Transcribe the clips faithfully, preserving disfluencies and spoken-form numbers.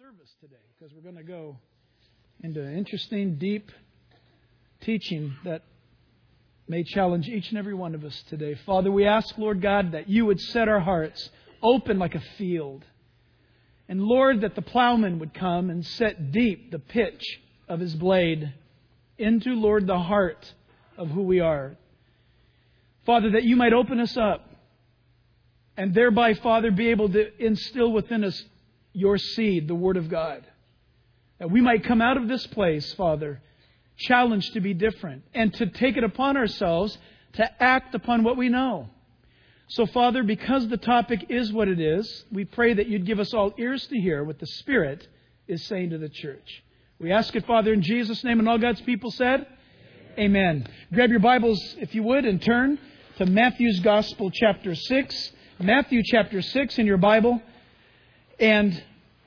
service today because we're going to go into interesting, deep teaching that may challenge each and every one of us today. Father, we ask, Lord God, that you would set our hearts open like a field. And Lord, that the plowman would come and set deep the pitch of his blade into, Lord, the heart of who we are. Father, that you might open us up and thereby, Father, be able to instill within us your seed, the Word of God. That we might come out of this place, Father, challenged to be different and to take it upon ourselves to act upon what we know. So, Father, because the topic is what it is, we pray that you'd give us all ears to hear what the Spirit is saying to the church. We ask it, Father, in Jesus' name, and all God's people said, Amen. Grab your Bibles, if you would, and turn to Matthew's Gospel, chapter six. Matthew chapter six in your Bible. And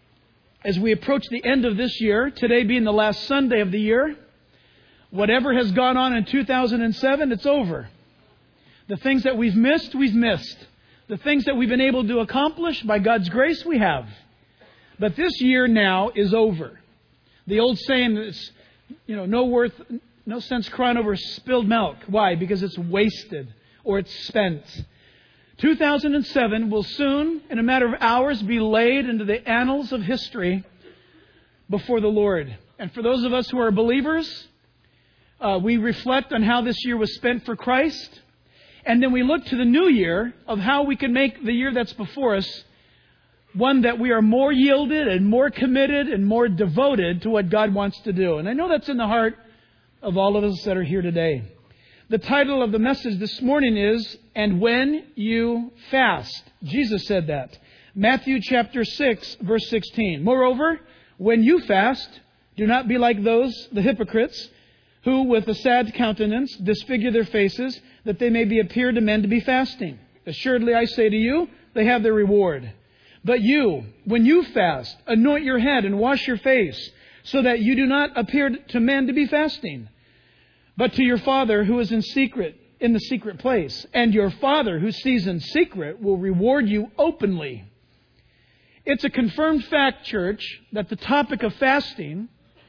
as we approach the end of this year, today being the last Sunday of the year, whatever has gone on in two thousand seven, it's over. The things that we've missed, we've missed. The things that we've been able to accomplish, by God's grace, we have. But this year now is over. The old saying is, you know, no worth, no sense crying over spilled milk. Why? Because it's wasted or it's spent. two thousand seven will soon, in a matter of hours, be laid into the annals of history before the Lord. And for those of us who are believers, uh, we reflect on how this year was spent for Christ. And then we look to the new year of how we can make the year that's before us one that we are more yielded and more committed and more devoted to what God wants to do. And I know that's in the heart of all of us that are here today. The title of the message this morning is, And When You Fast. Jesus said that. Matthew chapter six, verse sixteen. Moreover, when you fast, do not be like those, the hypocrites, who with a sad countenance disfigure their faces, that they may be appeared to men to be fasting. Assuredly, I say to you, they have their reward. But you, when you fast, anoint your head and wash your face, so that you do not appear to men to be fasting, but to your Father who is in secret, in the secret place. And your Father who sees in secret will reward you openly. It's a confirmed fact, church, that the topic of fasting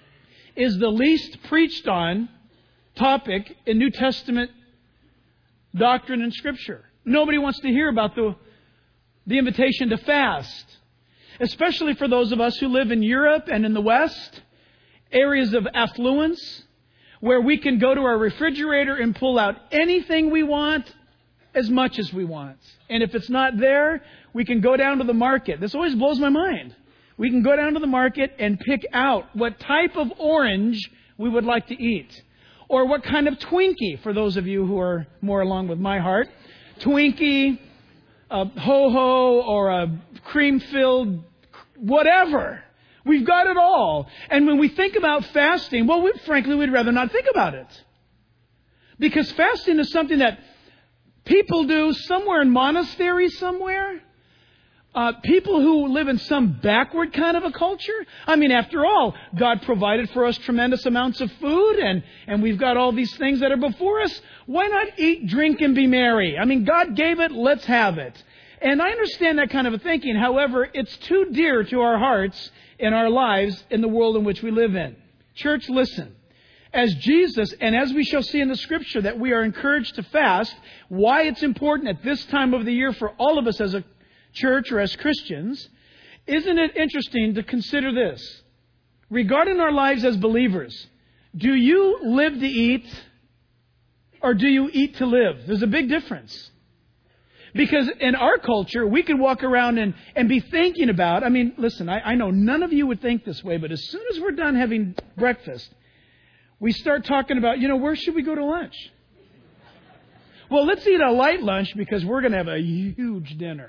is the least preached on topic in New Testament doctrine and Scripture. Nobody wants to hear about the, the invitation to fast, especially for those of us who live in Europe and in the West, areas of affluence, where we can go to our refrigerator and pull out anything we want as much as we want. And if it's not there, we can go down to the market. This always blows my mind. We can go down to the market and pick out what type of orange we would like to eat. Or what kind of Twinkie, for those of you who are more along with my heart. Twinkie, a ho-ho, or a cream-filled whatever. We've got it all. And when we think about fasting, well, we, frankly, we'd rather not think about it. Because fasting is something that people do somewhere in monasteries somewhere. Uh, people who live in some backward kind of a culture. I mean, after all, God provided for us tremendous amounts of food, and, and we've got all these things that are before us. Why not eat, drink, and be merry? I mean, God gave it, let's have it. And I understand that kind of a thinking. However, it's too dear to our hearts in our lives in the world in which we live in. Church, listen. As Jesus, and as we shall see in the Scripture, that we are encouraged to fast, why it's important at this time of the year for all of us as a church or as Christians, isn't it interesting to consider this? Regarding our lives as believers, do you live to eat or do you eat to live? There's a big difference. Because in our culture, we can walk around and, and be thinking about, I mean, listen, I, I know none of you would think this way, but as soon as we're done having breakfast, we start talking about, you know, where should we go to lunch? Well, let's eat a light lunch because we're going to have a huge dinner.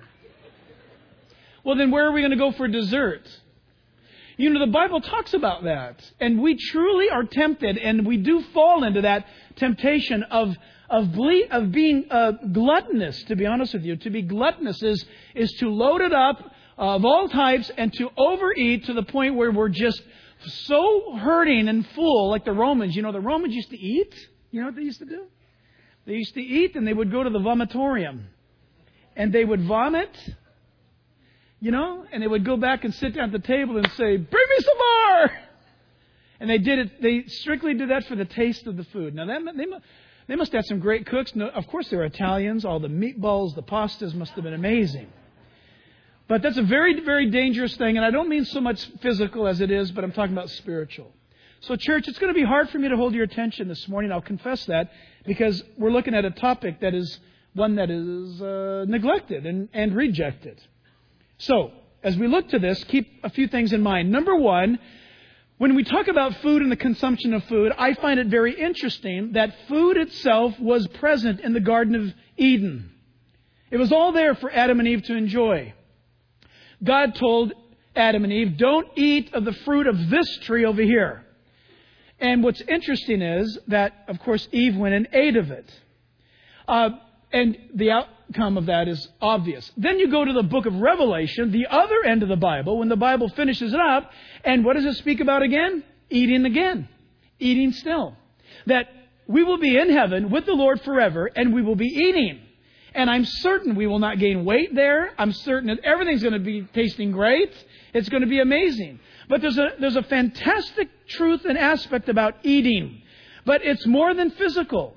Well, then where are we going to go for dessert? You know, the Bible talks about that. And we truly are tempted, and we do fall into that temptation of of, ble- of being uh, gluttonous, to be honest with you. To be gluttonous is, is to load it up uh, of all types and to overeat to the point where we're just so hurting and full, like the Romans. You know, the Romans used to eat. You know what they used to do? They used to eat, and they would go to the vomitorium. And they would vomit. you know, and they would go back and sit down at the table and say, bring me some more. And they did it, they strictly did that for the taste of the food. Now, that, they, they must have some great cooks. No, of course, they were Italians. All the meatballs, the pastas must have been amazing. But that's a very, very dangerous thing. And I don't mean so much physical as it is, but I'm talking about spiritual. So, church, it's going to be hard for me to hold your attention this morning. I'll confess that, because we're looking at a topic that is one that is uh, neglected and, and rejected. So, as we look to this, keep a few things in mind. Number one, when we talk about food and the consumption of food, I find it very interesting that food itself was present in the Garden of Eden. It was all there for Adam and Eve to enjoy. God told Adam and Eve, don't eat of the fruit of this tree over here. And what's interesting is that, of course, Eve went and ate of it. Uh, and the outcome of that is obvious. Then you go to the book of Revelation, the other end of the Bible, when the Bible finishes it up. And what does it speak about again? Eating again. Eating still. That we will be in heaven with the Lord forever, and we will be eating. And I'm certain we will not gain weight there. I'm certain that everything's going to be tasting great. It's going to be amazing. But there's a, there's a fantastic truth and aspect about eating. But it's more than physical.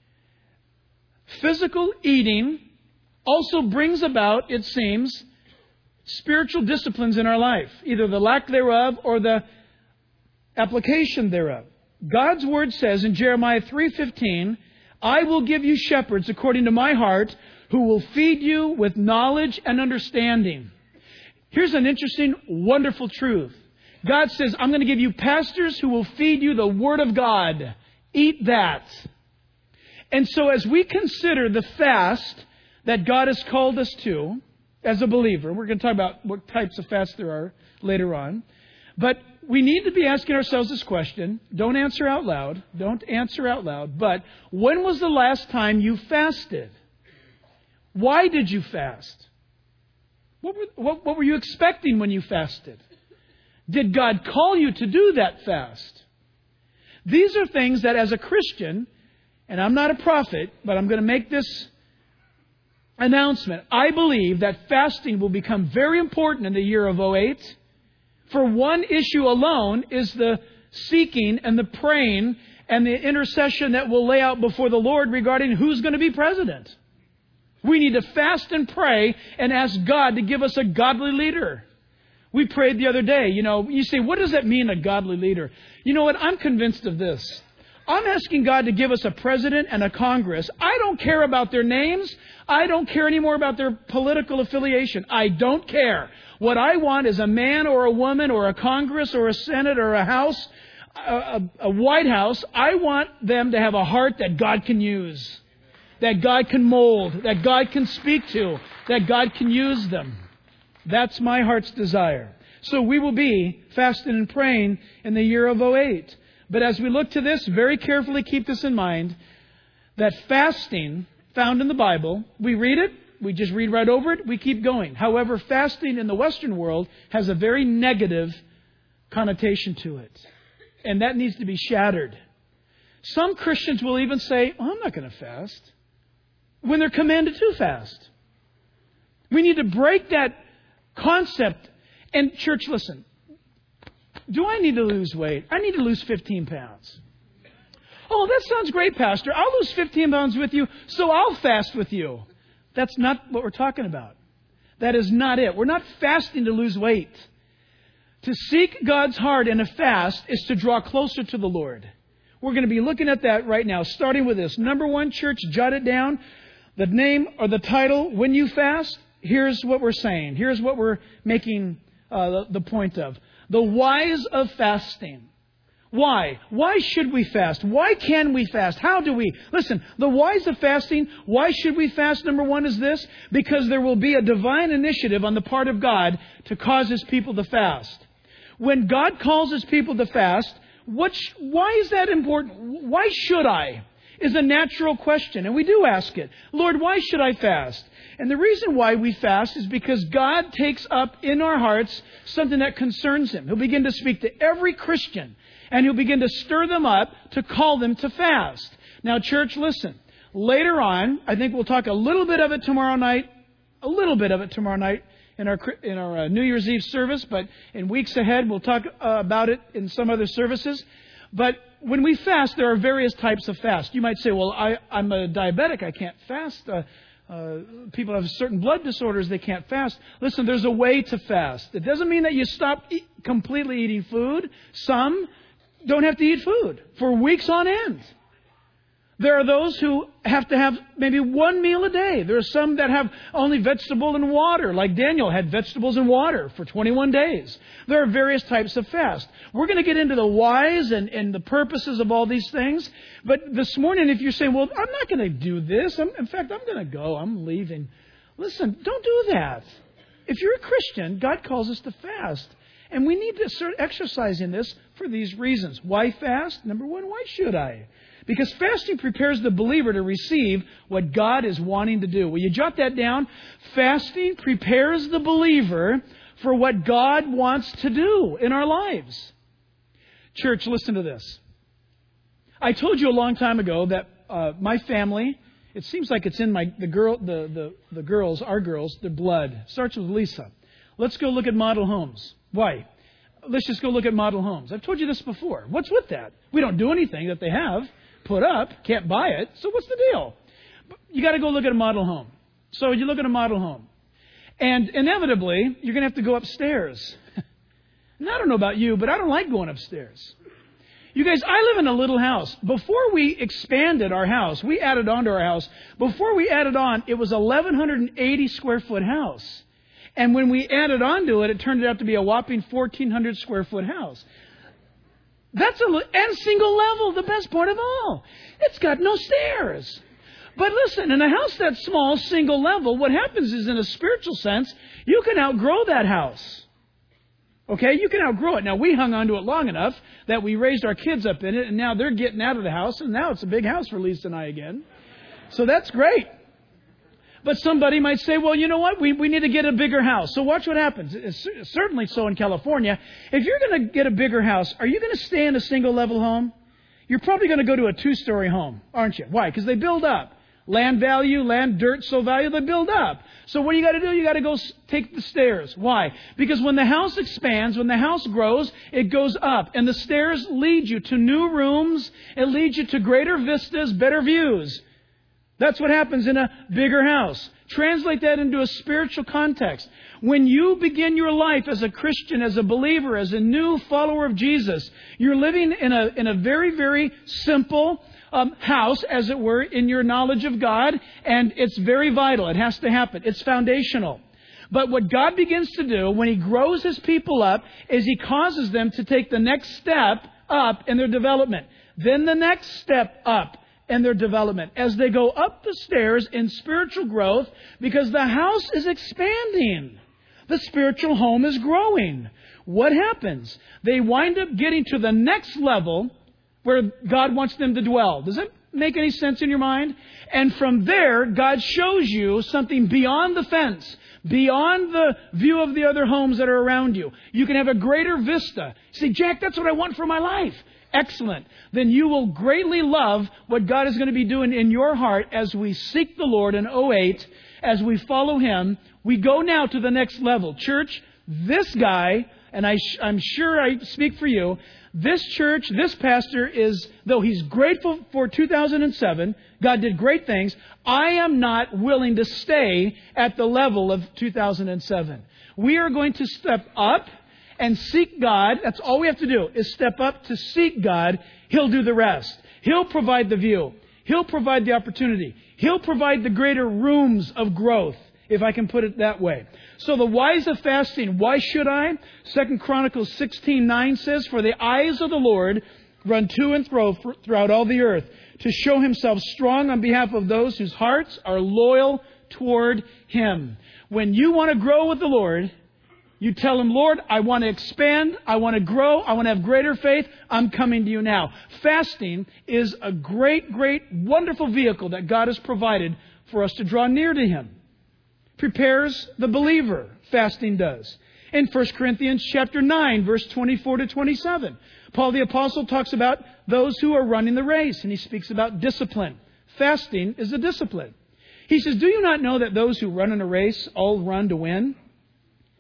Physical eating also brings about, it seems, spiritual disciplines in our life. Either the lack thereof or the application thereof. God's Word says in Jeremiah three fifteen, I will give you shepherds according to my heart, who will feed you with knowledge and understanding. Here's an interesting, wonderful truth. God says, I'm going to give you pastors who will feed you the Word of God. Eat that. And so as we consider the fast that God has called us to as a believer, we're going to talk about what types of fasts there are later on. But we need to be asking ourselves this question. Don't answer out loud. Don't answer out loud. But when was the last time you fasted? Why did you fast? What were, what, what were you expecting when you fasted? Did God call you to do that fast? These are things that as a Christian, and I'm not a prophet, but I'm going to make this announcement. I believe that fasting will become very important in the year of oh eight. For one issue alone is the seeking and the praying and the intercession that we'll lay out before the Lord regarding who's going to be president. We need to fast and pray and ask God to give us a godly leader. We prayed the other day, you know, you say, what does that mean, a godly leader? You know what? I'm convinced of this. I'm asking God to give us a president and a Congress. I don't care about their names. I don't care anymore about their political affiliation. I don't care. What I want is a man or a woman or a Congress or a Senate or a House, a, a, a White House. I want them to have a heart that God can use, that God can mold, that God can speak to, that God can use them. That's my heart's desire. So we will be fasting and praying in the year of oh eight. But as we look to this, very carefully keep this in mind, that fasting found in the Bible, we read it, we just read right over it, we keep going. However, fasting in the Western world has a very negative connotation to it. And that needs to be shattered. Some Christians will even say, oh, I'm not going to fast, when they're commanded to fast. We need to break that concept. And church, listen. Do I need to lose weight? I need to lose fifteen pounds. Oh, that sounds great, Pastor. I'll lose fifteen pounds with you, so I'll fast with you. That's not what we're talking about. That is not it. We're not fasting to lose weight. To seek God's heart in a fast is to draw closer to the Lord. We're going to be looking at that right now, starting with this. Number one, church, jot it down. The name or the title, When You Fast, here's what we're saying. Here's what we're making uh, the, the point of. The whys of fasting. Why? Why should we fast? Why can we fast? How do we? Listen, the whys of fasting, why should we fast? Number one is this, because there will be a divine initiative on the part of God to cause His people to fast. When God calls His people to fast, what, why is that important? Why should I? Is a natural question. And we do ask it. Lord, why should I fast? And the reason why we fast is because God takes up in our hearts something that concerns Him. He'll begin to speak to every Christian. And He'll begin to stir them up to call them to fast. Now, church, listen. Later on, I think we'll talk a little bit of it tomorrow night. A little bit of it tomorrow night in our in our uh, New Year's Eve service, but in weeks ahead we'll talk uh, about it in some other services. But when we fast, there are various types of fast. You might say, well, I, I'm a diabetic. I can't fast. Uh, uh, people have certain blood disorders. They can't fast. Listen, there's a way to fast. It doesn't mean that you stop eat, completely eating food. Some don't have to eat food for weeks on end. There are those who have to have maybe one meal a day. There are some that have only vegetable and water, like Daniel had vegetables and water for twenty-one days. There are various types of fast. We're going to get into the whys and, and the purposes of all these things. But this morning, if you're saying, well, I'm not going to do this. I'm, in fact, I'm going to go. I'm leaving. Listen, don't do that. If you're a Christian, God calls us to fast. And we need to start exercising this for these reasons. Why fast? Number one, why should I? Because fasting prepares the believer to receive what God is wanting to do. Will you jot that down? Fasting prepares the believer for what God wants to do in our lives. Church, listen to this. I told you a long time ago that uh, my family, it seems like it's in my the girl the, the, the girls, our girls, their blood. Starts with Lisa. Let's go look at model homes. Why? Let's just go look at model homes. I've told you this before. What's with that? We don't do anything that they have put up, can't buy it, so what's the deal? You got to go look at a model home. So you look at a model home, and inevitably, you're going to have to go upstairs. And I don't know about you, but I don't like going upstairs. You guys, I live in a little house. Before we expanded our house, we added on to our house. Before we added on, it was an eleven eighty square foot house. And when we added on to it, it turned out to be a whopping fourteen hundred square foot house. That's a and single level, the best part of all. It's got no stairs. But listen, in a house that small, single level, what happens is, in a spiritual sense, you can outgrow that house. Okay, you can outgrow it. Now, we hung on to it long enough that we raised our kids up in it, and now they're getting out of the house, and now it's a big house for Lisa and I again. So that's great. But somebody might say, well, you know what? We we need to get a bigger house. So watch what happens. It's certainly so in California. If you're going to get a bigger house, are you going to stay in a single-level home? You're probably going to go to a two-story home, aren't you? Why? Because they build up. Land value, land, dirt, so value, they build up. So what do you got to do? You got to go take the stairs. Why? Because when the house expands, when the house grows, it goes up. And the stairs lead you to new rooms. It leads you to greater vistas, better views. That's what happens in a bigger house. Translate that into a spiritual context. When you begin your life as a Christian, as a believer, as a new follower of Jesus, you're living in a in a very, very simple um, house, as it were, in your knowledge of God, and it's very vital. It has to happen. It's foundational. But what God begins to do when He grows His people up is He causes them to take the next step up in their development. Then the next step up and their development as they go up the stairs in spiritual growth, because the house is expanding. The spiritual home is growing. What happens? They wind up getting to the next level where God wants them to dwell. Does that make any sense in your mind? And from there, God shows you something beyond the fence, beyond the view of the other homes that are around you. You can have a greater vista. See, Jack, that's what I want for my life. Excellent. Then you will greatly love what God is going to be doing in your heart as we seek the Lord in oh eight, as we follow Him. We go now to the next level. Church, this guy, and I sh- I'm sure I speak for you, this church, this pastor is, though he's grateful for two thousand seven, God did great things, I am not willing to stay at the level of two thousand seven. We are going to step up and seek God. That's all we have to do, is step up to seek God. He'll do the rest. He'll provide the view. He'll provide the opportunity. He'll provide the greater rooms of growth, if I can put it that way. So the whys of fasting. Why should I? Second Chronicles sixteen nine says, for the eyes of the Lord run to and fro throughout all the earth, to show Himself strong on behalf of those whose hearts are loyal toward Him. When you want to grow with the Lord, you tell Him, Lord, I want to expand. I want to grow. I want to have greater faith. I'm coming to you now. Fasting is a great, great, wonderful vehicle that God has provided for us to draw near to Him. Prepares the believer, fasting does. In First Corinthians chapter nine, verse twenty-four to twenty-seven, Paul the Apostle talks about those who are running the race, and he speaks about discipline. Fasting is a discipline. He says, do you not know that those who run in a race all run to win?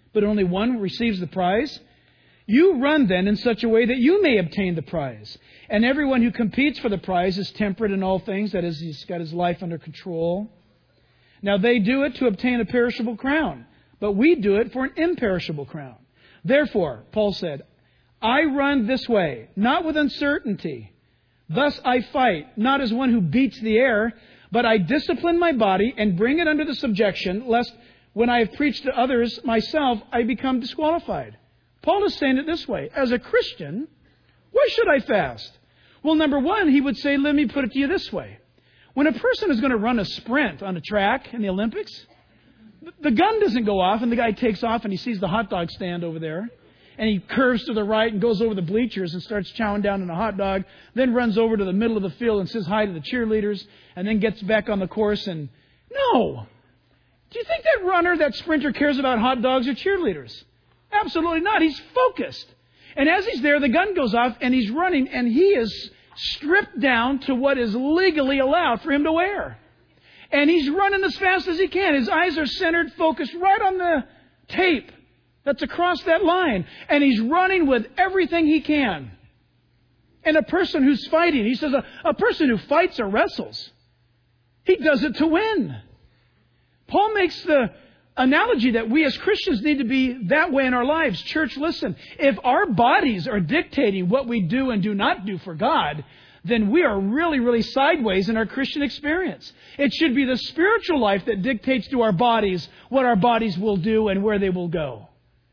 but only one receives the prize? You run then in such a way that you may obtain the prize. And everyone who competes for the prize is temperate in all things. That is, he's got his life under control. Now they do it to obtain a perishable crown, but we do it for an imperishable crown. Therefore, Paul said, I run this way, not with uncertainty. Thus I fight, not as one who beats the air, but I discipline my body and bring it under the subjection, lest when I have preached to others myself, I become disqualified. Paul is saying it this way. As a Christian, why should I fast? Well, number one, he would say, let me put it to you this way. When a person is going to run a sprint on a track in the Olympics, the gun doesn't go off and the guy takes off and he sees the hot dog stand over there. And he curves to the right and goes over the bleachers and starts chowing down on a hot dog, then runs over to the middle of the field and says hi to the cheerleaders, and then gets back on the course and... No! Do you think that runner, that sprinter, cares about hot dogs or cheerleaders? Absolutely not. He's focused. And as he's there, the gun goes off and he's running, and he is stripped down to what is legally allowed for him to wear. And he's running as fast as he can. His eyes are centered, focused right on the tape that's across that line. And he's running with everything he can. And a person who's fighting, he says, a, a person who fights or wrestles, he does it to win. Paul makes the analogy that we as Christians need to be that way in our lives. Church, listen, if our bodies are dictating what we do and do not do for God, then we are really, really sideways in our Christian experience. It should be the spiritual life that dictates to our bodies what our bodies will do and where they will go.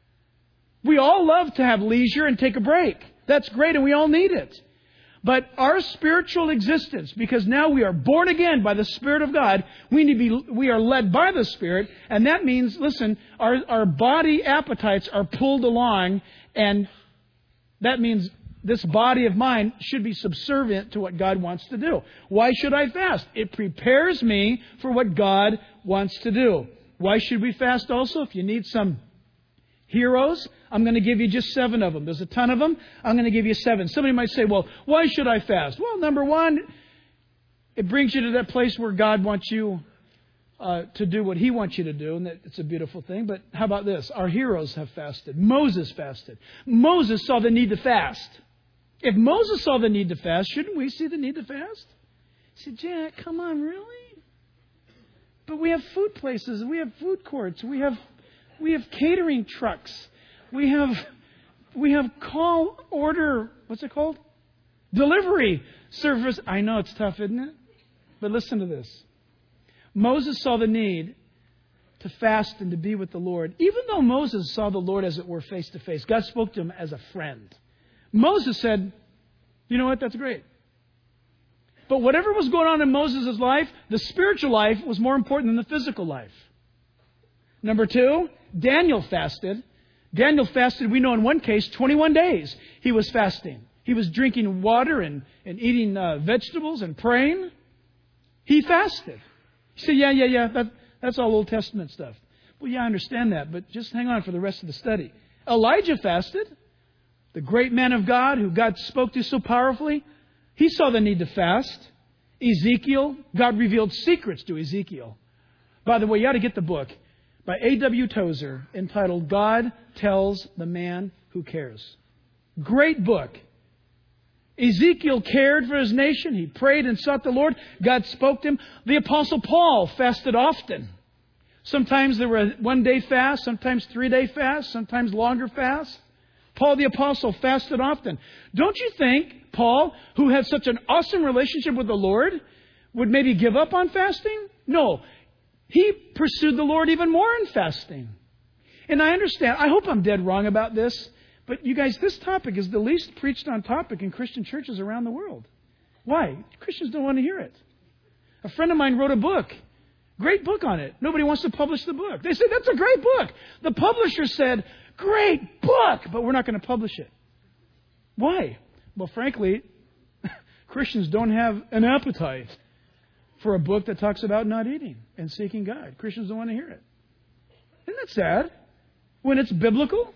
We all love to have leisure and take a break. That's great, and we all need it. But our spiritual existence, because now we are born again by the Spirit of God, we need to be, we are led by the Spirit, and that means, listen, our, our body appetites are pulled along, and that means this body of mine should be subservient to what God wants to do. Why should I fast? It prepares me for what God wants to do. Why should we fast also? If you need some heroes, I'm going to give you just seven of them. There's a ton of them. I'm going to give you seven. Somebody might say, well, why should I fast? Well, number one, it brings you to that place where God wants you uh, to do what He wants you to do, and that it's a beautiful thing. But how about this? Our heroes have fasted. Moses fasted. Moses saw the need to fast. If Moses saw the need to fast, shouldn't we see the need to fast? He said, Jack, come on, really? But we have food places. We have food courts. We have we have catering trucks. We have we have call order, what's it called? Delivery service. I know it's tough, isn't it? But listen to this. Moses saw the need to fast and to be with the Lord. Even though Moses saw the Lord, as it were, face to face, God spoke to him as a friend. Moses said, you know what, that's great. But whatever was going on in Moses' life, the spiritual life was more important than the physical life. Number two, Daniel fasted. Daniel fasted, we know in one case, twenty-one days he was fasting. He was drinking water and, and eating uh, vegetables and praying. He fasted. You say, yeah, yeah, yeah, that, that's all Old Testament stuff. Well, yeah, I understand that, but just hang on for the rest of the study. Elijah fasted. The great man of God who God spoke to so powerfully, he saw the need to fast. Ezekiel, God revealed secrets to Ezekiel. By the way, you ought to get the book by A W Tozer entitled God Tells the Man Who Cares. Great book. Ezekiel cared for his nation. He prayed and sought the Lord. God spoke to him. The Apostle Paul fasted often. Sometimes there were one-day fasts, sometimes three-day fasts, sometimes longer fasts. Paul the Apostle fasted often. Don't you think Paul, who had such an awesome relationship with the Lord, would maybe give up on fasting? No. He pursued the Lord even more in fasting. And I understand. I hope I'm dead wrong about this. But you guys, this topic is the least preached on topic in Christian churches around the world. Why? Christians don't want to hear it. A friend of mine wrote a book. Great book on it. Nobody wants to publish the book. They said, that's a great book. The publisher said, great book, but we're not going to publish it. Why? Well, frankly, Christians don't have an appetite for a book that talks about not eating and seeking God. Christians don't want to hear it. Isn't that sad? When it's biblical?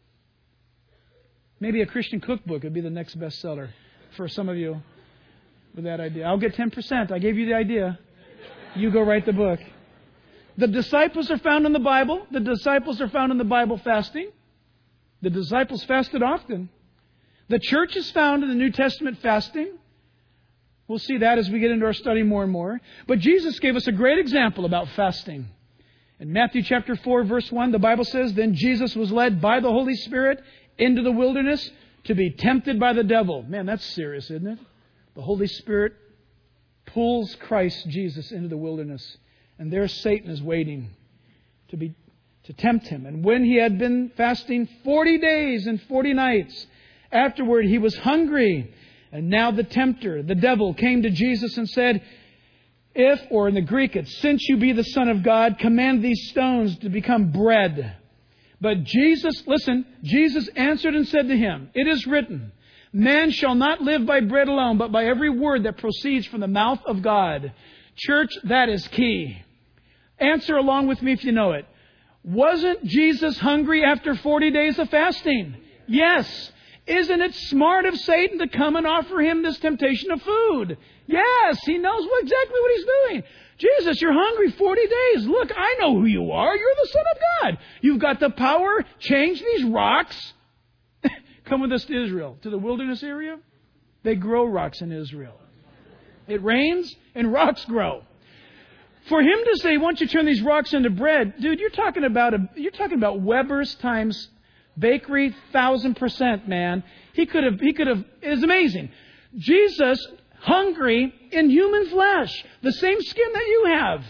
Maybe a Christian cookbook would be the next bestseller for some of you with that idea. I'll get ten percent. I gave you the idea. You go write the book. The disciples are found in the Bible. The disciples are found in the Bible fasting. The disciples fasted often. The church is found in the New Testament fasting. We'll see that as we get into our study more and more. But Jesus gave us a great example about fasting. In Matthew chapter four, verse one, the Bible says, "Then Jesus was led by the Holy Spirit into the wilderness to be tempted by the devil." Man, that's serious, isn't it? The Holy Spirit pulls Christ Jesus into the wilderness. And there Satan is waiting to be to tempt him. And when he had been fasting forty days and forty nights, afterward he was hungry. And now the tempter, the devil, came to Jesus and said, "If," or in the Greek it's, "since you be the Son of God, command these stones to become bread." But Jesus, listen, Jesus answered and said to him, "It is written, man shall not live by bread alone, but by every word that proceeds from the mouth of God." Church, that is key. Answer along with me if you know it. Wasn't Jesus hungry after forty days of fasting? Yes. Isn't it smart of Satan to come and offer him this temptation of food? Yes, he knows what, exactly what he's doing. Jesus, you're hungry forty days. Look, I know who you are. You're the Son of God. You've got the power. Change these rocks. Come with us to Israel, to the wilderness area. They grow rocks in Israel. It rains and rocks grow. For him to say, "Why don't you turn these rocks into bread?" Dude, you're talking about a, you're talking about Weber's times bakery, thousand percent, man. He could have, he could have, it's amazing. Jesus, hungry in human flesh, the same skin that you have.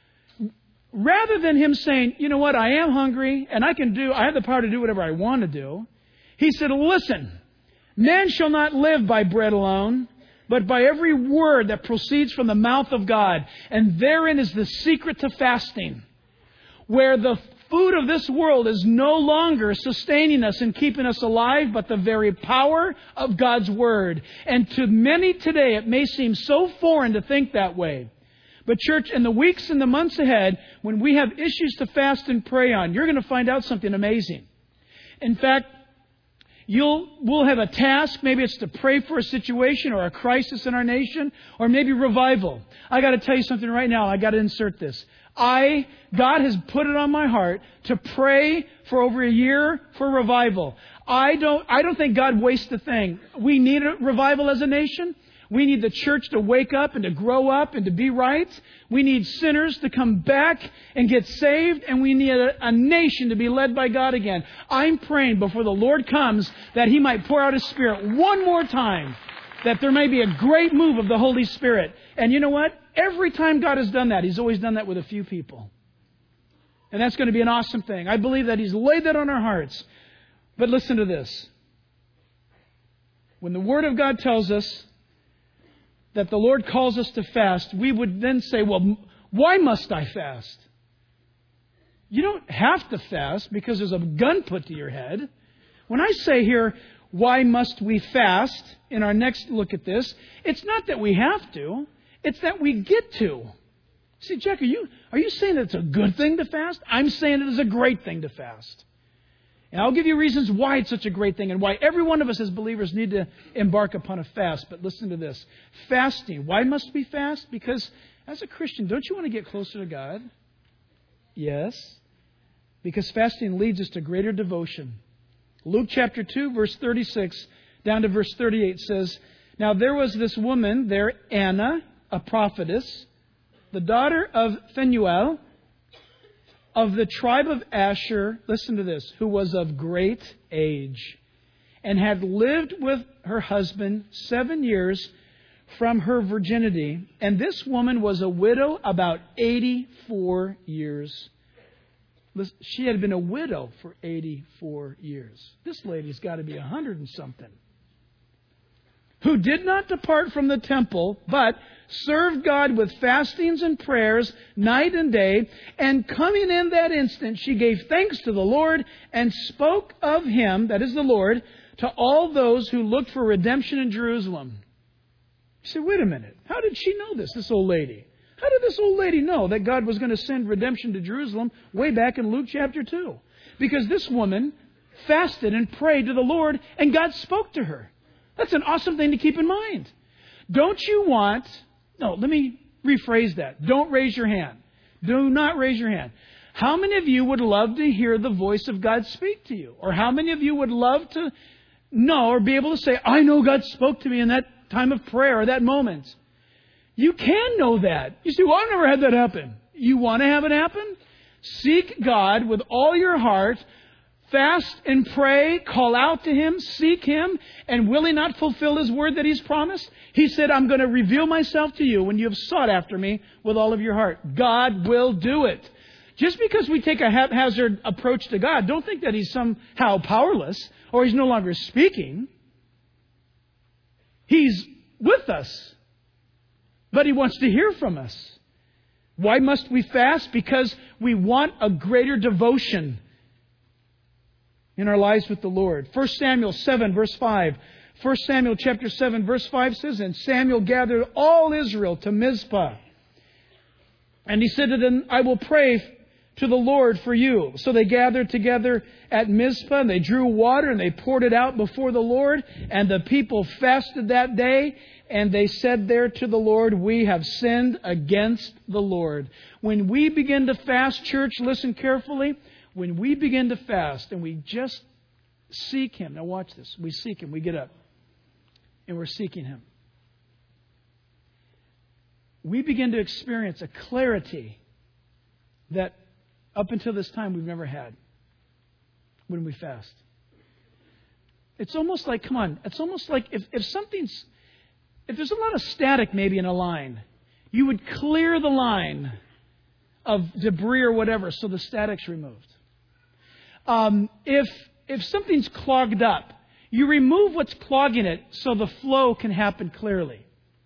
Rather than him saying, "You know what, I am hungry and I can do, I have the power to do whatever I want to do." He said, "Listen, man shall not live by bread alone, but by every word that proceeds from the mouth of God." And therein is the secret to fasting, where the food of this world is no longer sustaining us and keeping us alive, but the very power of God's Word. And to many today, it may seem so foreign to think that way. But church, in the weeks and the months ahead, when we have issues to fast and pray on, you're going to find out something amazing. In fact, You'll, we'll have a task. Maybe it's to pray for a situation or a crisis in our nation, or maybe revival. I got to tell you something right now. I got to insert this. I, God has put it on my heart to pray for over a year for revival. I don't, I don't think God wastes a thing. We need a revival as a nation. We need the church to wake up and to grow up and to be right. We need sinners to come back and get saved. And we need a, a nation to be led by God again. I'm praying before the Lord comes that He might pour out His Spirit one more time. That there may be a great move of the Holy Spirit. And you know what? Every time God has done that, He's always done that with a few people. And that's going to be an awesome thing. I believe that He's laid that on our hearts. But listen to this. When the Word of God tells us that the Lord calls us to fast, we would then say, "Well, why must I fast?" You don't have to fast because there's a gun put to your head. When I say here, "Why must we fast?" in our next look at this, it's not that we have to. It's that we get to. See, Jack, are you, are you saying that it's a good thing to fast? I'm saying it is a great thing to fast. And I'll give you reasons why it's such a great thing and why every one of us as believers need to embark upon a fast. But listen to this. Fasting. Why must we fast? Because as a Christian, don't you want to get closer to God? Yes. Because fasting leads us to greater devotion. Luke chapter two, verse thirty-six, down to verse thirty-eight says, "Now there was this woman there, Anna, a prophetess, the daughter of Phanuel, of the tribe of Asher," listen to this, "who was of great age, and had lived with her husband seven years from her virginity. And this woman was a widow about eighty-four years." She had been a widow for eighty-four years. This lady's got to be a hundred and something. "Who did not depart from the temple, but served God with fastings and prayers night and day. And coming in that instant, she gave thanks to the Lord and spoke of Him," that is the Lord, "to all those who looked for redemption in Jerusalem." You say, wait a minute. How did she know this, this old lady? How did this old lady know that God was going to send redemption to Jerusalem way back in Luke chapter two? Because this woman fasted and prayed to the Lord and God spoke to her. That's an awesome thing to keep in mind. Don't you want... No, let me rephrase that. Don't raise your hand. Do not raise your hand. How many of you would love to hear the voice of God speak to you? Or how many of you would love to know or be able to say, I know God spoke to me in that time of prayer or that moment? You can know that. You say, well, I've never had that happen. You want to have it happen? Seek God with all your heart. Fast and pray, call out to Him, seek Him, and will He not fulfill His word that He's promised? He said, I'm going to reveal myself to you when you have sought after me with all of your heart. God will do it. Just because we take a haphazard approach to God, don't think that He's somehow powerless or He's no longer speaking. He's with us, but He wants to hear from us. Why must we fast? Because we want a greater devotion in our lives with the Lord. First Samuel seven, verse five. First Samuel chapter seven, verse five says, and Samuel gathered all Israel to Mizpah. And he said to them, I will pray to the Lord for you. So they gathered together at Mizpah, and they drew water, and they poured it out before the Lord. And the people fasted that day, and they said there to the Lord, we have sinned against the Lord. When we begin to fast, church, listen carefully. When we begin to fast and we just seek Him. Now watch this. We seek Him. We get up. And we're seeking Him. We begin to experience a clarity that up until this time we've never had when we fast. It's almost like, come on, it's almost like if, if something's, if there's a lot of static maybe in a line, you would clear the line of debris or whatever so the static's removed. Um, if if something's clogged up, you remove what's clogging it so the flow can happen clearly.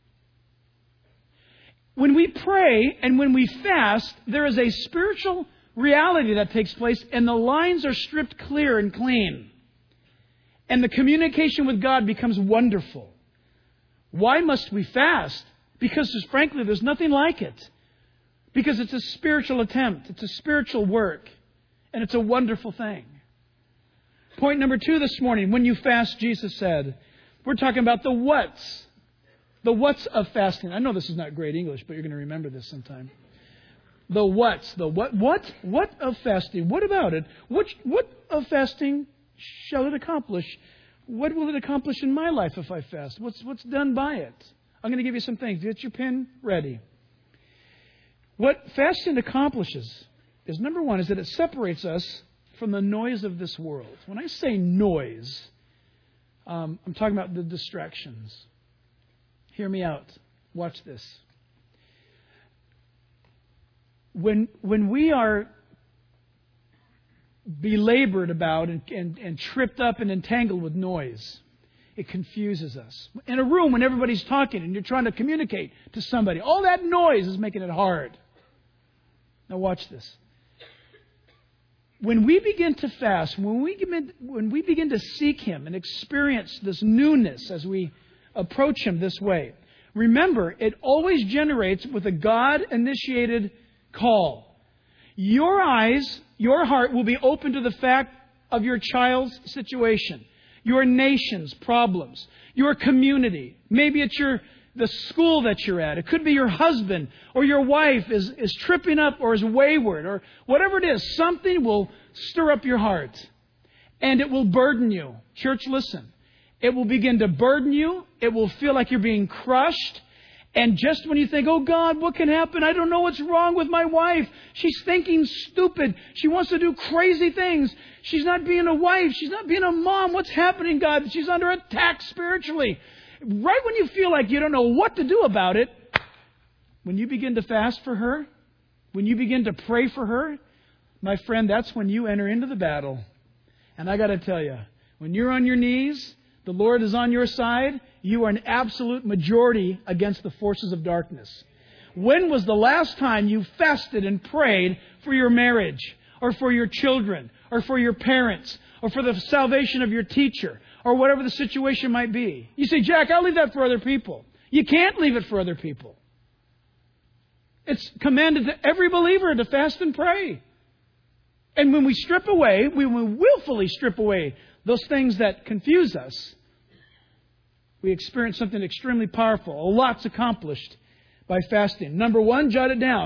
When we pray and when we fast, there is a spiritual reality that takes place, and the lines are stripped clear and clean. And the communication with God becomes wonderful. Why must we fast? Because, frankly, there's nothing like it. Because it's a spiritual attempt. It's a spiritual work. And it's a wonderful thing. Point number two this morning. When you fast, Jesus said, we're talking about the what's. The what's of fasting. I know this is not great English, but you're going to remember this sometime. The what's. The what? What? What of fasting? What about it? What, what of fasting shall it accomplish? What will it accomplish in my life if I fast? What's, what's done by it? I'm going to give you some things. Get your pen ready. What fasting accomplishes is, number one, is that it separates us from the noise of this world. When I say noise, um, I'm talking about the distractions. Hear me out. Watch this. When when we are belabored about and, and, and tripped up and entangled with noise, it confuses us. In a room when everybody's talking and you're trying to communicate to somebody, all that noise is making it hard. Now watch this. When we begin to fast, when we begin, when we begin to seek Him and experience this newness as we approach Him this way, remember, it always generates with a God-initiated call. Your eyes, your heart will be open to the fact of your child's situation, your nation's problems, your community. Maybe it's your the school that you're at. It could be your husband or your wife is, is tripping up or is wayward or whatever it is. Something will stir up your heart and it will burden you. Church, listen. It will begin to burden you. It will feel like you're being crushed. And just when you think, oh God, what can happen? I don't know what's wrong with my wife. She's thinking stupid. She wants to do crazy things. She's not being a wife. She's not being a mom. What's happening, God? She's under attack spiritually. Right when you feel like you don't know what to do about it, when you begin to fast for her, when you begin to pray for her, my friend, that's when you enter into the battle. And I got to tell you, when you're on your knees, the Lord is on your side, you are an absolute majority against the forces of darkness. When was the last time you fasted and prayed for your marriage, or for your children, or for your parents, or for the salvation of your teacher, or whatever the situation might be? You say, Jack, I'll leave that for other people. You can't leave it for other people. It's commanded to every believer to fast and pray. And when we strip away, when we willfully strip away those things that confuse us, we experience something extremely powerful. A lot's accomplished by fasting. Number one, jot it down.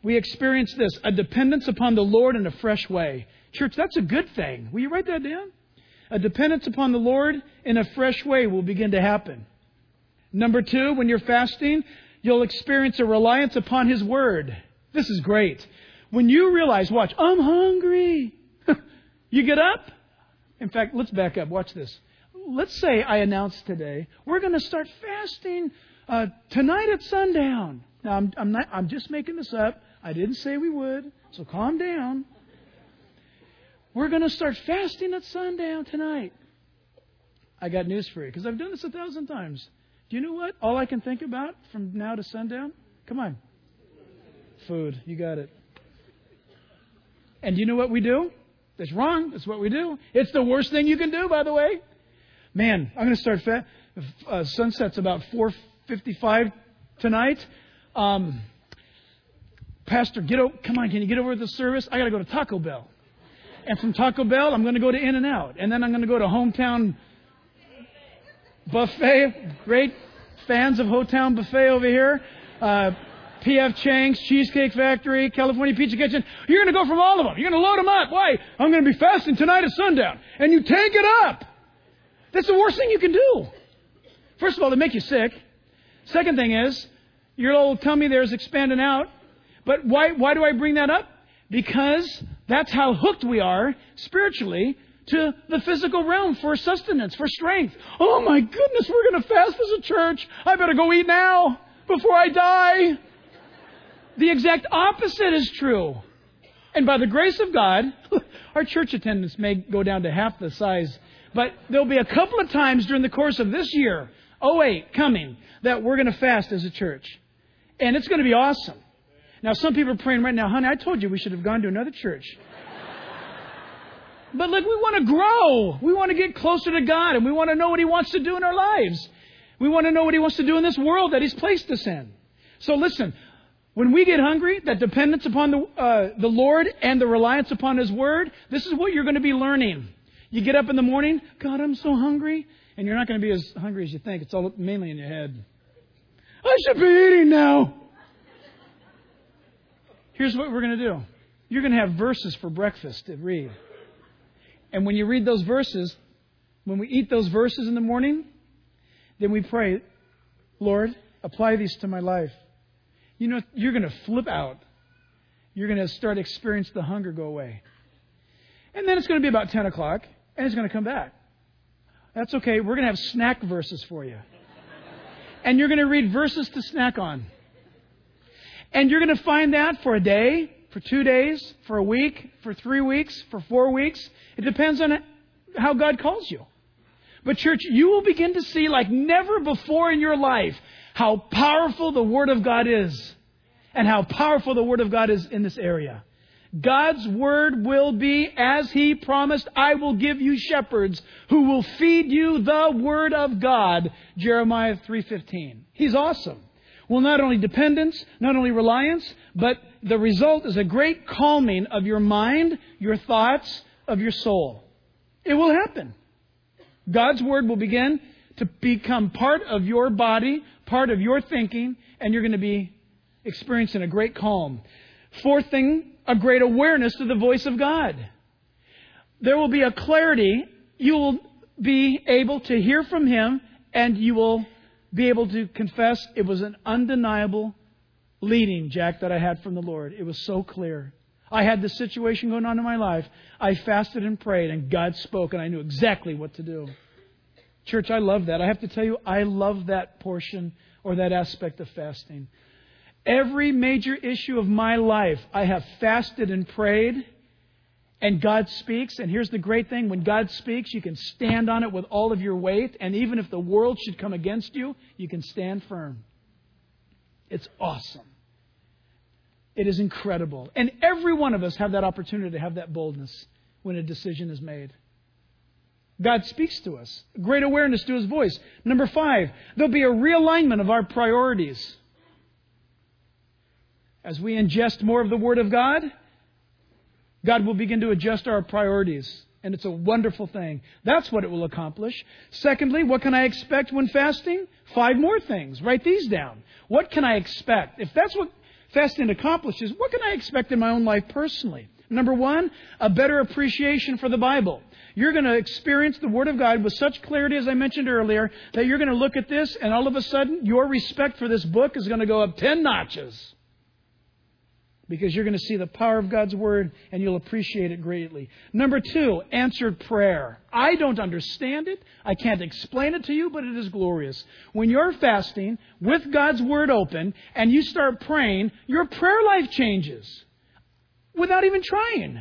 we experience this, a dependence upon the Lord in a fresh way. Church, that's a good thing. Will you write that down? A dependence upon the Lord in a fresh way will begin to happen. Number two, when you're fasting, you'll experience a reliance upon His Word. This is great. When you realize, watch, I'm hungry. You get up. In fact, let's back up. Watch this. Let's say I announce today, we're going to start fasting uh, tonight at sundown. Now, I'm, I'm not. I'm just making this up. I didn't say we would, so calm down. We're going to start fasting at sundown tonight. I got news for you, because I've done this a thousand times. Do you know what? All I can think about from now to sundown? Come on. Food. You got it. And you know what we do? That's wrong. That's what we do. It's the worst thing you can do, by the way. Man, I'm going to start fat. Uh, sunset's about four fifty-five tonight. Um, Pastor, get over, come on, can you get over to the service? I got to go to Taco Bell. And from Taco Bell, I'm going to go to In-N-Out. And then I'm going to go to Hometown Buffet. Great fans of Hometown Buffet over here. Uh, P F Chang's, Cheesecake Factory, California Pizza Kitchen. You're going to go from all of them. You're going to load them up. Why? I'm going to be fasting tonight at sundown. And you take it up. That's the worst thing you can do. First of all, they make you sick. Second thing is, your little tummy there is expanding out. But why, why do I bring that up? Because that's how hooked we are spiritually to the physical realm for sustenance, for strength. Oh my goodness, we're going to fast as a church. I better go eat now before I die. The exact opposite is true. And by the grace of God, our church attendance may go down to half the size. But there'll be a couple of times during the course of this year, oh wait, coming, that we're going to fast as a church. And it's going to be awesome. Now, some people are praying right now, honey, I told you we should have gone to another church. But look, we want to grow. We want to get closer to God, and we want to know what He wants to do in our lives. We want to know what He wants to do in this world that He's placed us in. So listen, when we get hungry, that dependence upon the, uh, the Lord and the reliance upon His Word, this is what you're going to be learning. You get up in the morning, God, I'm so hungry. And you're not going to be as hungry as you think. It's all mainly in your head. I should be eating now. Here's what we're going to do. You're going to have verses for breakfast to read. And when you read those verses, when we eat those verses in the morning, then we pray, Lord, apply these to my life. You know, you're going to flip out. You're going to start experiencing the hunger go away. And then it's going to be about ten o'clock, and it's going to come back. That's okay. We're going to have snack verses for you. And you're going to read verses to snack on. And you're going to find that for a day, for two days, for a week, for three weeks, for four weeks. It depends on how God calls you. But church, you will begin to see like never before in your life how powerful the Word of God is. And how powerful the Word of God is in this area. God's Word will be, as He promised, I will give you shepherds who will feed you the Word of God. Jeremiah three fifteen. He's awesome. Well, not only dependence, not only reliance, but the result is a great calming of your mind, your thoughts, of your soul. It will happen. God's Word will begin to become part of your body, part of your thinking, and you're going to be experiencing a great calm. Fourth thing, a great awareness to the voice of God. There will be a clarity. You will be able to hear from Him, and you will be able to confess it was an undeniable leading, Jack, that I had from the Lord. It was so clear. I had this situation going on in my life. I fasted and prayed, and God spoke, and I knew exactly what to do. Church, I love that. I have to tell you, I love that portion or that aspect of fasting. Every major issue of my life, I have fasted and prayed, and God speaks. And here's the great thing. When God speaks, you can stand on it with all of your weight. And even if the world should come against you, you can stand firm. It's awesome. It is incredible. And every one of us have that opportunity to have that boldness when a decision is made. God speaks to us. Great awareness to His voice. Number five, there'll be a realignment of our priorities. As we ingest more of the Word of God, God will begin to adjust our priorities. And it's a wonderful thing. That's what it will accomplish. Secondly, what can I expect when fasting? Five more things. Write these down. What can I expect? If that's what fasting accomplishes, what can I expect in my own life personally? Number one, a better appreciation for the Bible. You're going to experience the Word of God with such clarity, as I mentioned earlier, that you're going to look at this and all of a sudden your respect for this book is going to go up ten notches. Because you're going to see the power of God's Word and you'll appreciate it greatly. Number two, answered prayer. I don't understand it. I can't explain it to you, but it is glorious. When you're fasting with God's Word open and you start praying, your prayer life changes without even trying.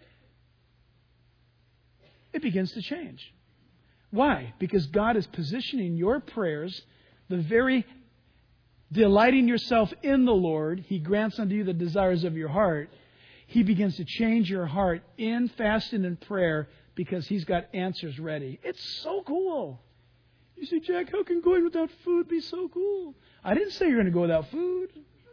It begins to change. Why? Because God is positioning your prayers, the very delighting yourself in the Lord, He grants unto you the desires of your heart. He begins to change your heart in fasting and prayer because He's got answers ready. It's so cool. You say, Jack, how can going without food be so cool? I didn't say you're going to go without food.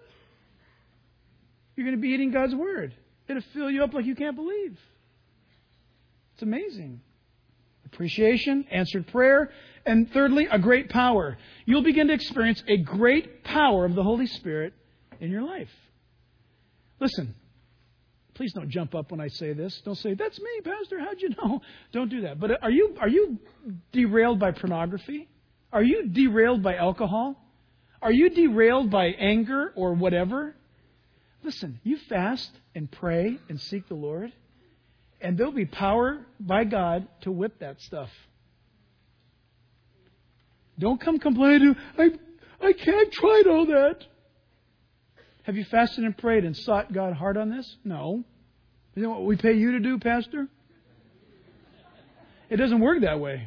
You're going to be eating God's Word. It'll fill you up like you can't believe. It's amazing. Appreciation, answered prayer, and thirdly, a great power. You'll begin to experience a great power of the Holy Spirit in your life. Listen, please don't jump up when I say this. Don't say, that's me, Pastor, how'd you know? Don't do that. But are you, are you derailed by pornography? Are you derailed by alcohol? Are you derailed by anger or whatever? Listen, you fast and pray and seek the Lord, and there'll be power by God to whip that stuff. Don't come complaining, I, I can't try all that. Have you fasted and prayed and sought God hard on this? No. Isn't that what we pay you to do, Pastor? It doesn't work that way.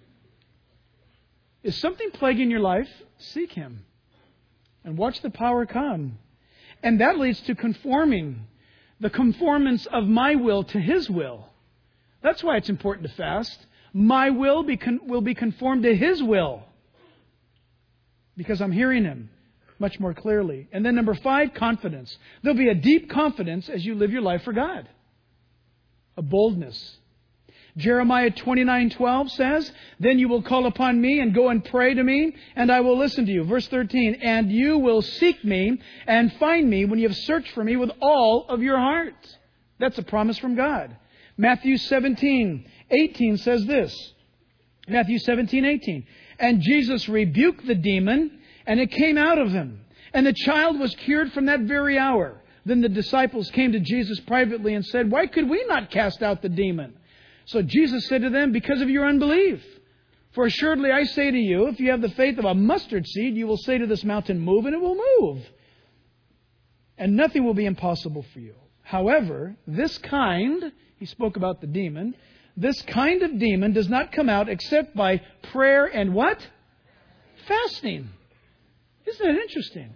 Is something plaguing your life? Seek Him. And watch the power come. And that leads to conforming. The conformance of my will to His will. That's why it's important to fast. My will be con- will be conformed to His will. Because I'm hearing Him much more clearly. And then number five, confidence. There'll be a deep confidence as you live your life for God. A boldness. Jeremiah twenty-nine twelve says, then you will call upon me and go and pray to me, and I will listen to you. Verse thirteen, and you will seek me and find me when you have searched for me with all of your heart. That's a promise from God. Matthew seventeen eighteen says this. Matthew seventeen eighteen. And Jesus rebuked the demon, and it came out of him. And the child was cured from that very hour. Then the disciples came to Jesus privately and said, why could we not cast out the demon? So Jesus said to them, because of your unbelief. For assuredly I say to you, if you have the faith of a mustard seed, you will say to this mountain, move, and it will move. And nothing will be impossible for you. However, this kind, he spoke about the demon, this kind of demon does not come out except by prayer and what? Fasting. Isn't that interesting?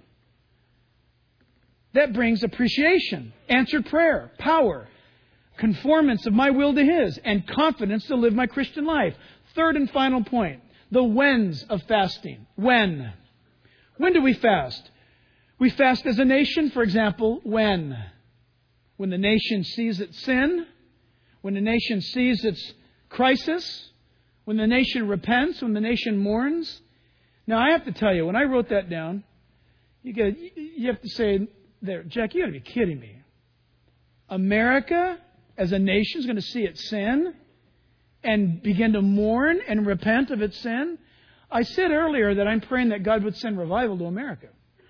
That brings appreciation, answered prayer, power, conformance of my will to His, and confidence to live my Christian life. Third and final point, the whens of fasting. When? When do we fast? We fast as a nation, for example, when? When the nation sees its sin, when the nation sees its crisis, when the nation repents, when the nation mourns. Now, I have to tell you, when I wrote that down, you get you have to say, there, Jack, you got to be kidding me. America as a nation is going to see its sin and begin to mourn and repent of its sin. I said earlier that I'm praying that God would send revival to America.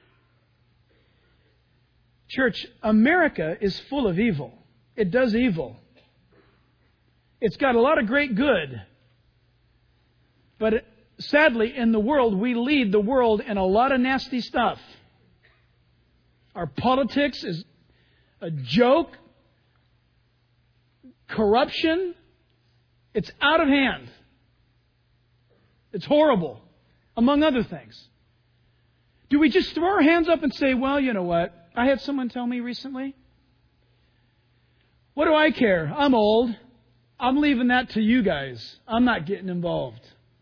Church, America is full of evil. It does evil. It's got a lot of great good. But it, sadly, in the world, we lead the world in a lot of nasty stuff. Our politics is a joke. Corruption, it's out of hand. It's horrible, among other things. Do we just throw our hands up and say, well, you know what? I had someone tell me recently, what do I care? I'm old. I'm leaving that to you guys. I'm not getting involved.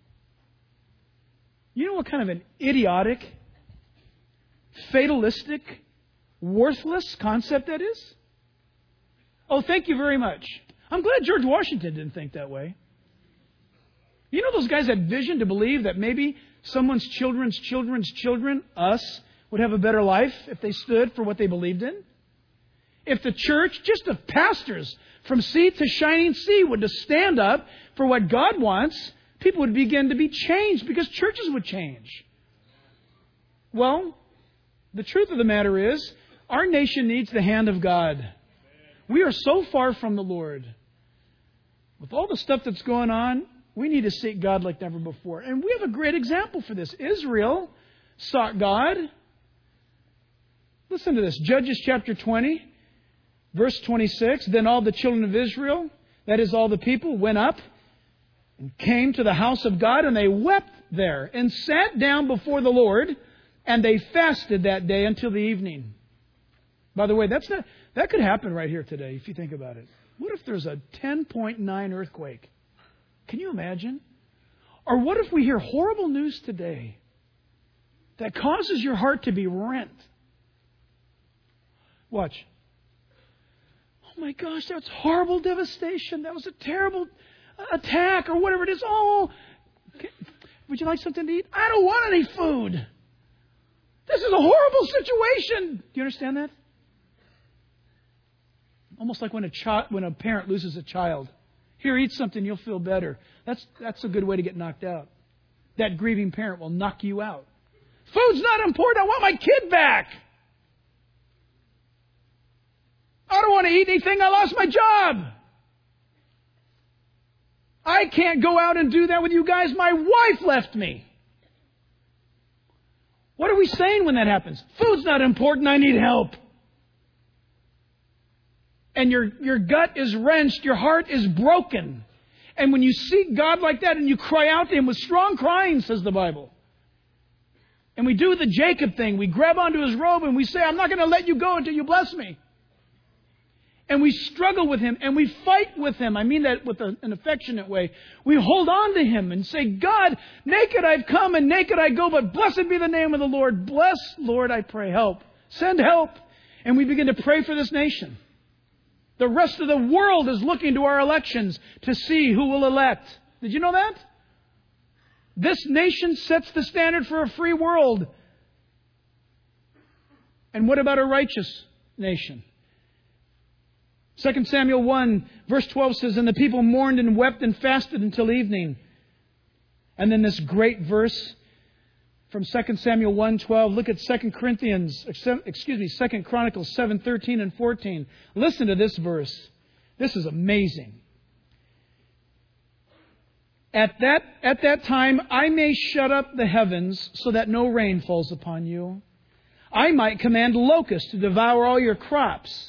You know what kind of an idiotic, fatalistic, worthless concept that is? Oh, thank you very much. I'm glad George Washington didn't think that way. You know those guys had vision to believe that maybe someone's children's children's children, us, would have a better life if they stood for what they believed in. If the church, just the pastors from sea to shining sea, would just stand up for what God wants, people would begin to be changed because churches would change. Well, the truth of the matter is, our nation needs the hand of God. We are so far from the Lord. With all the stuff that's going on, we need to seek God like never before. And we have a great example for this. Israel sought God. Listen to this. Judges chapter twenty, verse twenty-six. Then all the children of Israel, that is all the people, went up and came to the house of God, and they wept there and sat down before the Lord, and they fasted that day until the evening. By the way, that's not, that could happen right here today if you think about it. What if there's a ten point nine earthquake? Can you imagine? Or what if we hear horrible news today that causes your heart to be rent? Watch. Oh my gosh, that's horrible devastation. That was a terrible attack or whatever it is. Oh, okay. Would you like something to eat? I don't want any food. This is a horrible situation. Do you understand that? Almost like when a child, when a parent loses a child. Here, eat something, you'll feel better. That's that's a good way to get knocked out. That grieving parent will knock you out. Food's not important. I want my kid back. I don't want to eat anything. I lost my job. I can't go out and do that with you guys. My wife left me. What are we saying when that happens? Food's not important. I need help. And your, your gut is wrenched. Your heart is broken. And when you seek God like that and you cry out to Him with strong crying, says the Bible. And we do the Jacob thing. We grab onto His robe and we say, I'm not going to let you go until you bless me. And we struggle with Him and we fight with Him. I mean that with a, an affectionate way. We hold on to Him and say, God, naked I've come and naked I go, but blessed be the name of the Lord. Bless, Lord, I pray. Help. Send help. And we begin to pray for this nation. The rest of the world is looking to our elections to see who will elect. Did you know that? This nation sets the standard for a free world. And what about a righteous nation? Second Samuel one, verse twelve says, and the people mourned and wept and fasted until evening. And then this great verse from Second Samuel one twelve. Look at Second Corinthians, excuse me, Second Chronicles seven thirteen and fourteen. Listen to this verse. This is amazing. At that, at that time, I may shut up the heavens so that no rain falls upon you. I might command locusts to devour all your crops.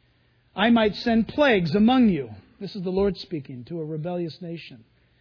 I might send plagues among you. This is the Lord speaking to a rebellious nation.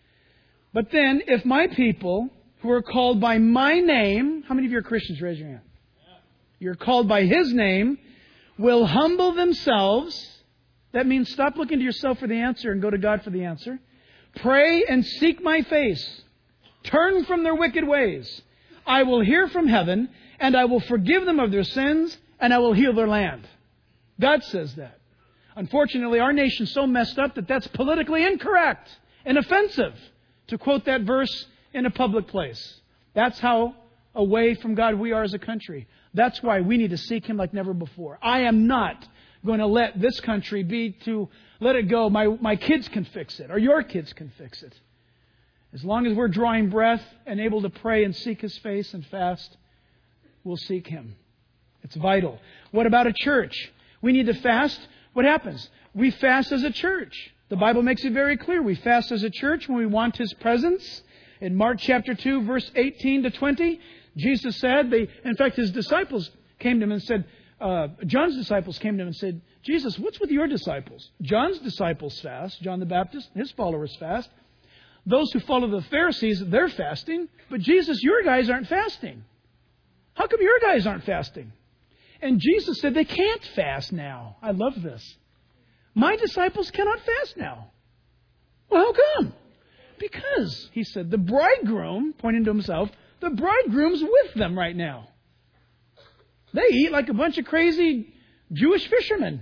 But then, if my people who are called by my name, how many of you are Christians? Raise your hand. You're called by His name, will humble themselves. That means stop looking to yourself for the answer and go to God for the answer. Pray and seek my face. Turn from their wicked ways. I will hear from heaven, and I will forgive them of their sins, and I will heal their land. God says that. Unfortunately, our nation's so messed up that that's politically incorrect and offensive to quote that verse in a public place. That's how away from God we are as a country. That's why we need to seek Him like never before. I am not going to let this country be to let it go. My, my kids can fix it, or your kids can fix it. As long as we're drawing breath and able to pray and seek His face and fast, we'll seek Him. It's vital. What about a church? We need to fast. What happens? We fast as a church. The Bible makes it very clear. We fast as a church when we want His presence. In Mark chapter two, verse eighteen to twenty, Jesus said, they, in fact, His disciples came to Him and said, uh, John's disciples came to Him and said, Jesus, what's with your disciples? John's disciples fast. John the Baptist, his followers fast. Those who follow the Pharisees, they're fasting. But Jesus, your guys aren't fasting. How come your guys aren't fasting? And Jesus said they can't fast now. I love this. My disciples cannot fast now. Well, how come? Because, He said, the bridegroom, pointing to Himself, the bridegroom's with them right now. They eat like a bunch of crazy Jewish fishermen.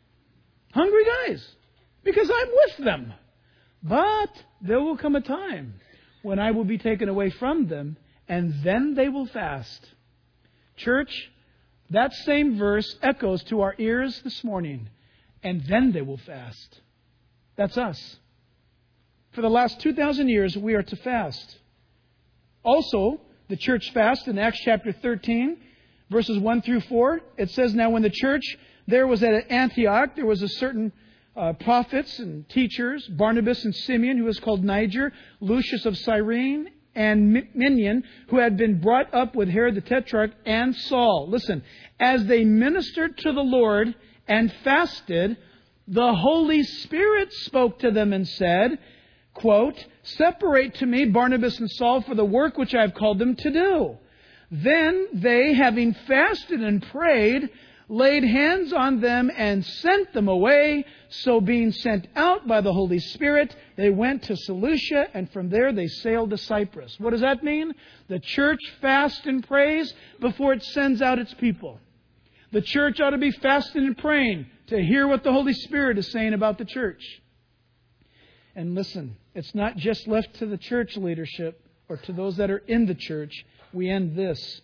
Hungry guys. Because I'm with them. But there will come a time when I will be taken away from them, and then they will fast. Church, that same verse echoes to our ears this morning. And then they will fast. That's us. For the last two thousand years, we are to fast. Also, the church fast in Acts chapter thirteen, verses one through four. It says, now when the church there was at Antioch, there was a certain uh, prophets and teachers, Barnabas and Simeon, who was called Niger, Lucius of Cyrene, and Minion, who had been brought up with Herod the Tetrarch, and Saul. Listen, as they ministered to the Lord and fasted, the Holy Spirit spoke to them and said, quote, separate to me Barnabas and Saul for the work which I have called them to do. Then they, having fasted and prayed, laid hands on them and sent them away. So being sent out by the Holy Spirit, they went to Seleucia, and from there they sailed to Cyprus. What does that mean? The church fasts and prays before it sends out its people. The church ought to be fasting and praying to hear what the Holy Spirit is saying about the church. And listen, it's not just left to the church leadership or to those that are in the church. We end this.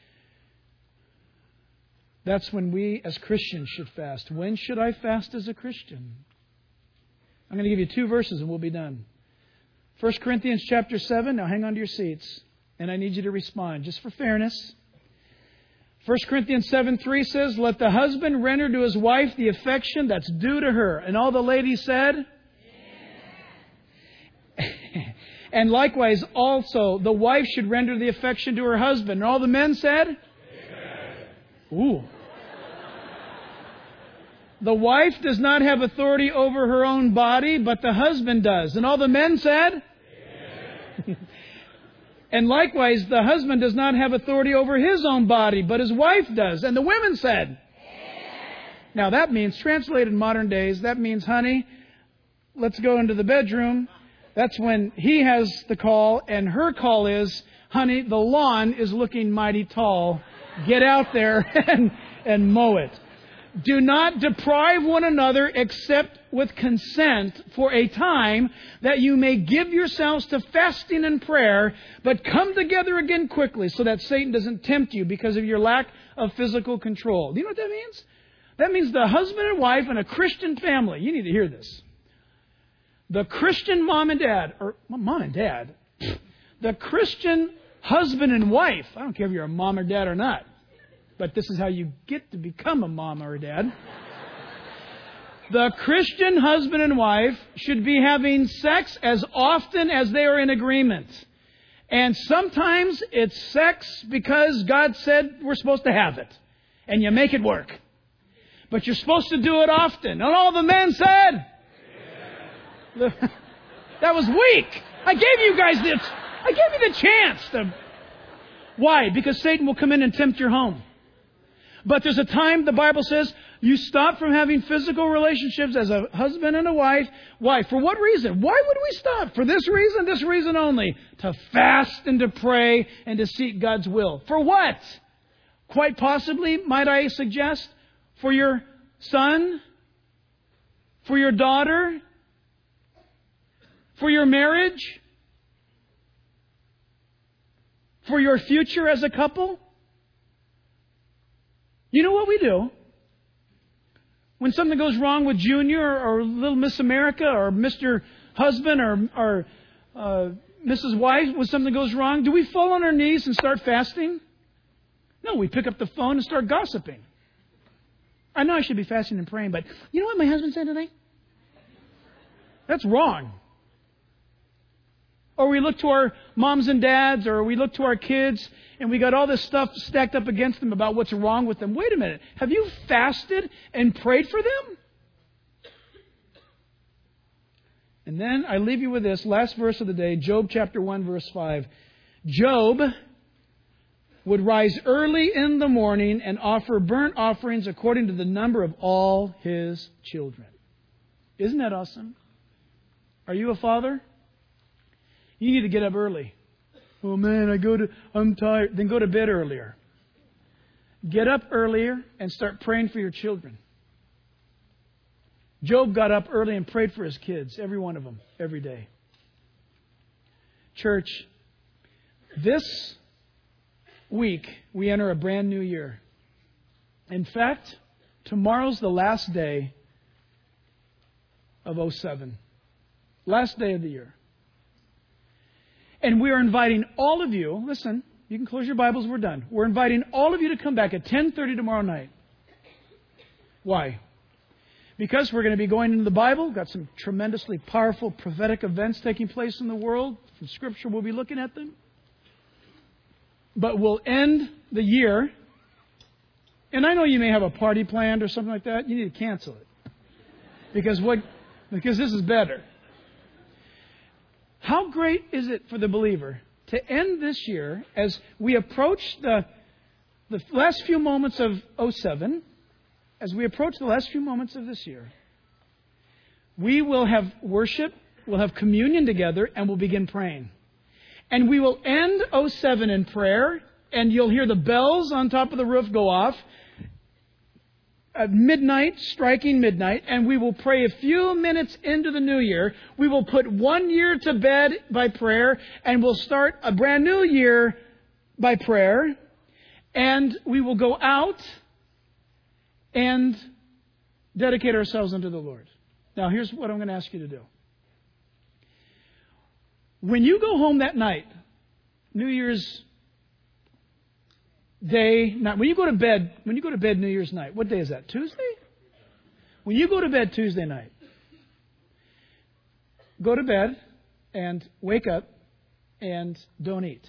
That's when we as Christians should fast. When should I fast as a Christian? I'm going to give you two verses and we'll be done. First Corinthians chapter seven. Now hang on to your seats. And I need you to respond just for fairness. First Corinthians seven three says, let the husband render to his wife the affection that's due to her. And all the ladies said? And likewise also the wife should render the affection to her husband. And all the men said? Ooh. The wife does not have authority over her own body, but the husband does. And all the men said? And likewise, the husband does not have authority over his own body, but his wife does. And the women said? Now that means, translated in modern days, that means, honey, let's go into the bedroom. That's when he has the call, and her call is, honey, the lawn is looking mighty tall. Get out there and, and mow it. Do not deprive one another except with consent for a time that you may give yourselves to fasting and prayer, but come together again quickly so that Satan doesn't tempt you because of your lack of physical control. Do you know what that means? That means the husband and wife in a Christian family. You need to hear this. The Christian mom and dad, or mom and dad, the Christian husband and wife. I don't care if you're a mom or dad or not. But this is how you get to become a mom or a dad. The Christian husband and wife should be having sex as often as they are in agreement. And sometimes it's sex because God said we're supposed to have it. And you make it work. But you're supposed to do it often. And all the men said? Yeah. That was weak. I gave you guys this. I gave you the chance to... Why? Because Satan will come in and tempt your home. But there's a time, the Bible says, you stop from having physical relationships as a husband and a wife. Why? For what reason? Why would we stop? For this reason, this reason only. To fast and to pray and to seek God's will. For what? Quite possibly, might I suggest, for your son, for your daughter, for your marriage, for your future as a couple. You know what we do? When something goes wrong with Junior or, or little Miss America or Mister Husband or, or uh, Missus Wife, when something goes wrong, do we fall on our knees and start fasting? No, we pick up the phone and start gossiping. I know I should be fasting and praying, but you know what my husband said today? That's wrong. Or we look to our moms and dads, or we look to our kids, and we got all this stuff stacked up against them about what's wrong with them. Wait a minute. Have you fasted and prayed for them? And then I leave you with this last verse of the day, Job chapter one, verse five. Job would rise early in the morning and offer burnt offerings according to the number of all his children. Isn't that awesome? Are you a father? You need to get up early. Oh man, I go to, I'm tired. Then go to bed earlier. Get up earlier and start praying for your children. Job got up early and prayed for his kids, every one of them, every day. Church, this week, we enter a brand new year. In fact, tomorrow's the last day of oh seven. Last day of the year. And we are inviting all of you, listen, you can close your Bibles, we're done. We're inviting all of you to come back at ten thirty tomorrow night. Why? Because we're going to be going into the Bible. Got some tremendously powerful prophetic events taking place in the world. From Scripture, we'll be looking at them. But we'll end the year. And I know you may have a party planned or something like that. You need to cancel it. Because what? Because this is better. How great is it for the believer to end this year as we approach the, the last few moments of oh seven, as we approach the last few moments of this year, we will have worship, we'll have communion together, and we'll begin praying. And we will end oh seven in prayer, and you'll hear the bells on top of the roof go off at midnight, striking midnight, and we will pray a few minutes into the new year. We will put one year to bed by prayer, and we'll start a brand new year by prayer, and we will go out and dedicate ourselves unto the Lord. Now, here's what I'm going to ask you to do. When you go home that night, New Year's Day, night, when you go to bed, when you go to bed New Year's night, what day is that? Tuesday? When you go to bed Tuesday night, go to bed and wake up and don't eat.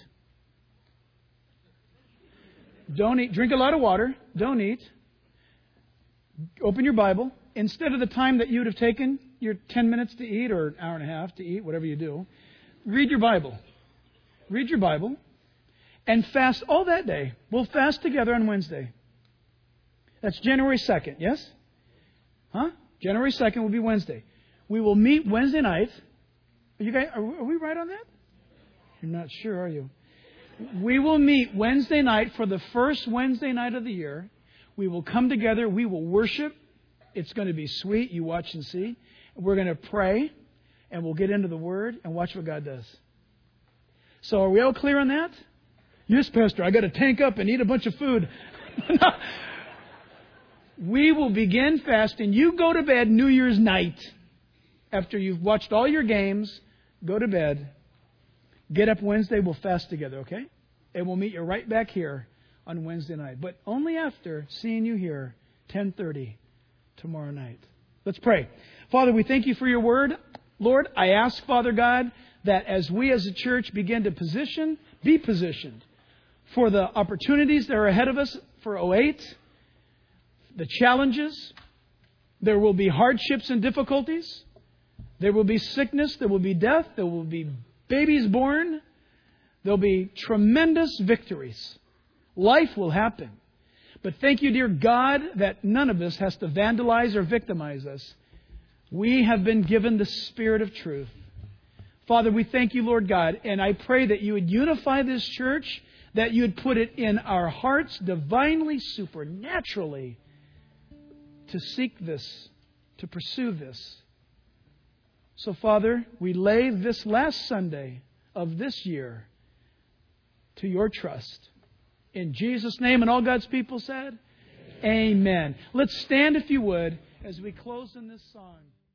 Don't eat. Drink a lot of water. Don't eat. Open your Bible. Instead of the time that you would have taken your ten minutes to eat or an hour and a half to eat, whatever you do, read your Bible. Read your Bible and fast all that day. We'll fast together on Wednesday. That's January second, yes? Huh? January second will be Wednesday. We will meet Wednesday night. Are you guys, are, are we right on that? You're not sure, are you? We will meet Wednesday night for the first Wednesday night of the year. We will come together. We will worship. It's going to be sweet. You watch and see. We're going to pray, and we'll get into the Word and watch what God does. So are we all clear on that? Yes, Pastor, I got to tank up and eat a bunch of food. We will begin fasting. You go to bed New Year's night. After you've watched all your games, go to bed. Get up Wednesday. We'll fast together, okay? And we'll meet you right back here on Wednesday night. But only after seeing you here, ten thirty tomorrow night. Let's pray. Father, we thank you for your word. Lord, I ask, Father God, that as we as a church begin to position, be positioned for the opportunities that are ahead of us for oh eight, the challenges, there will be hardships and difficulties, there will be sickness, there will be death, there will be babies born, there will be tremendous victories. Life will happen. But thank you, dear God, that none of us has to vandalize or victimize us. We have been given the Spirit of truth. Father, we thank you, Lord God, and I pray that you would unify this church, that you would put it in our hearts divinely, supernaturally, to seek this, to pursue this. So, Father, we lay this last Sunday of this year to your trust. In Jesus' name, and all God's people said, Amen. Amen. Let's stand, if you would, as we close in this song.